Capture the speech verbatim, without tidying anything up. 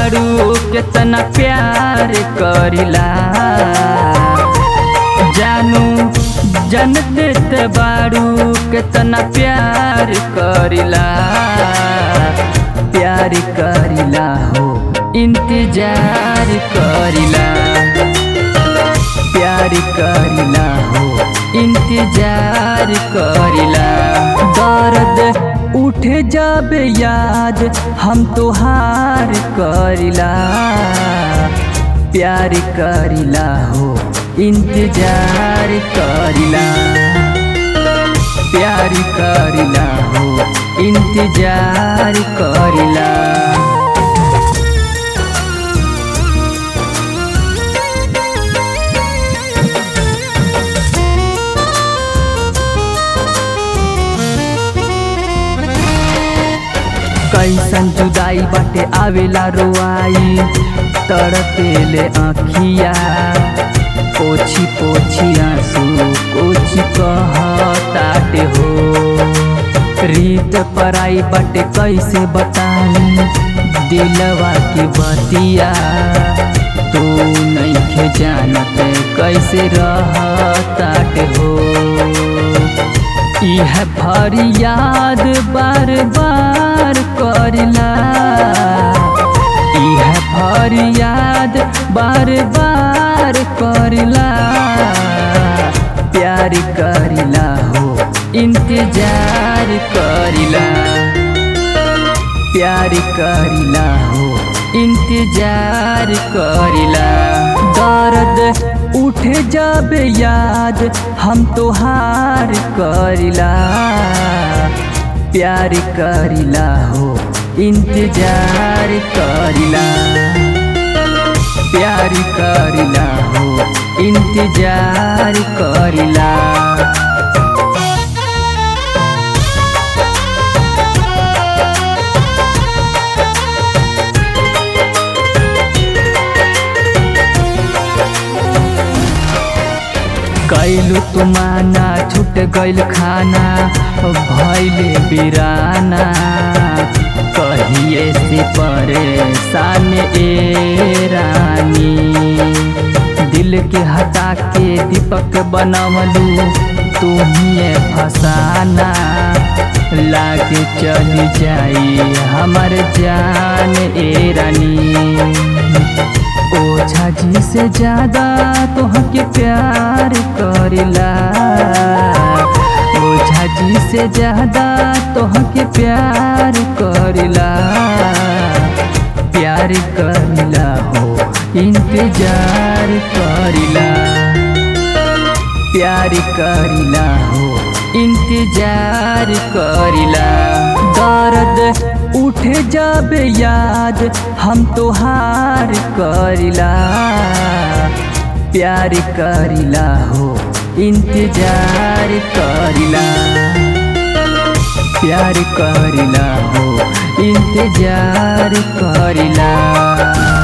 बारू कितना प्यार करिला जानू जानते ते बारू कितना प्यार करिला प्यार करिला हो इंतजार करिला प्यार करिला हो इंतजार करिला दर्द उठे जब याद हम तोहार करिला प्यार करिला हो इंतजार करिला प्यार करिला हो इंतजार करिला। कैसन जुदाई बाटे आवेला रोआई तड़पेले आँखिया पोछी पोछी आंसू कुछ कहताटे हो रीत पराई बाटे कैसे बताई दिलवा की बतिया तू नइखे जानत कैसे रहताटे हो यह फरियाद बार बार करिला यह फरियाद बार बार करिला प्यार करिला हो इंतजार करिला प्यार करिला हो इंतजार करिला दर्द उठे जब याद हम तोहार करिला प्यार करिला हो इंतजार करिला प्यार करिला हो इंतजार करिला। कैलू तुमाना छूट गइल खाना भइले बिराना कहिए से परेशान ए रानी दिल के हटा के दीपक बनवलू तुम्हें फसाना लागे चली जाई हमार जान ए रानी ओझा जी से ज्यादा तोहके प्यार करिला ओझा जी से ज्यादा तोहके प्यार करिला प्यार करिला हो इंतजार करिला प्यार करिला हो इंतजार करिला दर्द उठे जब याद हम तोहार करिला प्यार करिला हो इंतजार करिला प्यार करिला हो इंतजार करिला।